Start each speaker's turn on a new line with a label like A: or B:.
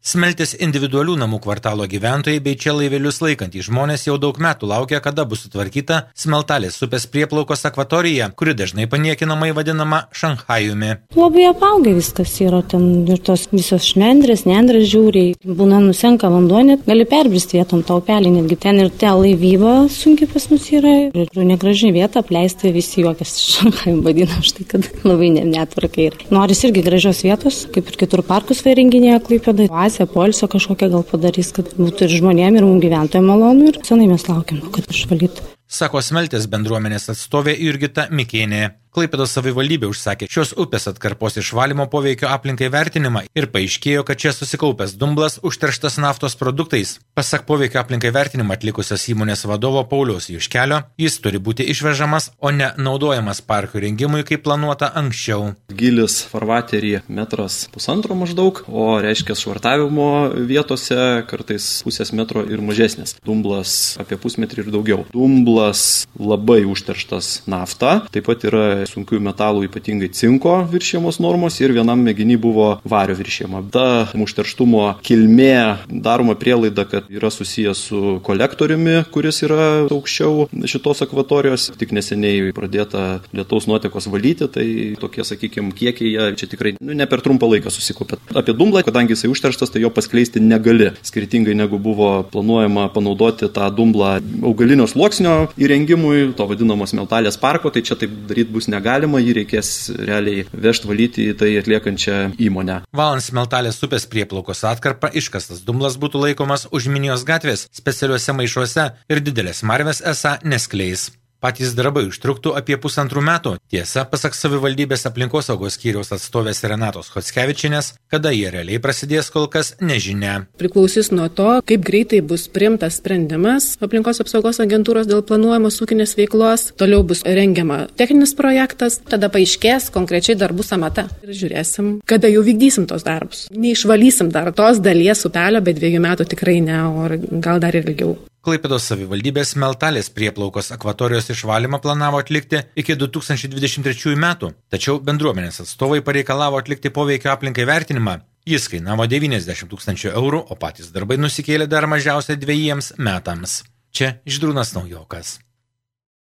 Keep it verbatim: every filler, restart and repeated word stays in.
A: Smeltės individualių namų kvartalo gyventojai bei čia laivelius laikantys žmonės jau daug metų laukia, kada bus sutvarkyta Smeltalės upės prieplaukos akvatorija, kuri dažnai paniekinamai vadinama Šanchajumi.
B: Labai apaugę viskas yra, ten ir tos visos šnendrės, nendrės žiūriai, būna nusenka vanduo, net gali perbristi vietom tą upelį, netgi ten ir te laivyba sunkiai pas mus yra, ir negraži vieta, apleista, visi juokas Šanchajum vadinam, štai kad labai netvarkai yra. Noris irgi gražios vietos, kaip ir kitur parkus varenginėje Klaipėdai. Poilsio kažkokią gal padarys, kad būtų ir žmonėm, ir mums gyventojams malonu, ir senai mes laukiam, kad išvalytų.
A: Sako Smeltės bendruomenės atstovė Jurgita Mikėnė. Klaipėdos savivaldybė užsakė šios upės atkarpos išvalymo poveikio aplinkai vertinimą ir paaiškėjo, kad čia susikaupęs dumblas užterštas naftos produktais. Pasak poveikio aplinkai vertinimą atlikusios įmonės vadovo Pauliaus Juškelio, jis turi būti išvežamas, o ne naudojamas parkų rengimui, kaip planuota anksčiau.
C: Gilis farvaterį metras pusantro maždaug, o reiškia švartavimo vietose kartais pusės metro ir mažesnis. Dumblas apie pusmetrį ir daugiau. Dumblas labai užterštas nafta, taip pat yra sunkiųjų metalų, ypatingai cinko viršijamos normos ir vienam mėginy buvo vario viršijama. Ta užterštumo kilmė daroma prielaida, kad yra susijęs su kolektoriumi, kuris yra aukščiau šitos akvatorijos. Tik neseniai pradėta lietaus nuotekos valyti, tai tokie, sakykime, kiekiai čia tikrai nu, ne per trumpą laiką susikopė. Apie dumblą, kadangi jisai užterštas, tai jo paskleisti negali. Skirtingai negu buvo planuojama panaudoti tą dumblą augalinio sluoksnio įrengimui, to vadinamos Smeltalės parko, tai čia taip daryti bus negalima, jį reikės realiai vežti valyti į tai atliekančią įmonę.
A: Valant Smeltalės upės prieplaukos atkarpą iškastas dumblas būtų laikomas už Minijos gatvės specialiuose maišuose ir didelės marvės esą neskleis. Patys darbai užtruktų apie pusantrų metų. Tiesa, pasak savivaldybės aplinkosaugos skyriaus atstovės Renatos Chockevičienės, kada jie realiai prasidės, kol kas nežinia.
D: Priklausys nuo to, kaip greitai bus priimtas sprendimas aplinkos apsaugos agentūros dėl planuojamos ūkinės veiklos. Toliau bus rengiama techninis projektas, tada paaiškės konkrečiai darbų samata. Ir žiūrėsim, kada jau vykdysim tos darbus. Neišvalysim dar tos dalies upelio, bet dviejų metų tikrai ne, o gal dar ir ilgiau.
A: Klaipėdos savivaldybės Smeltalės prieplaukos akvatorijos išvalymą planavo atlikti iki du tūkstančiai dvidešimt trečiųjų metų, tačiau bendruomenės atstovai pareikalavo atlikti poveikio aplinkai vertinimą. Jis kainavo devyniasdešimt tūkstančių eurų, o patys darbai nusikėlė dar mažiausiai dviejiems metams. Čia Žydrūnas Naujokas.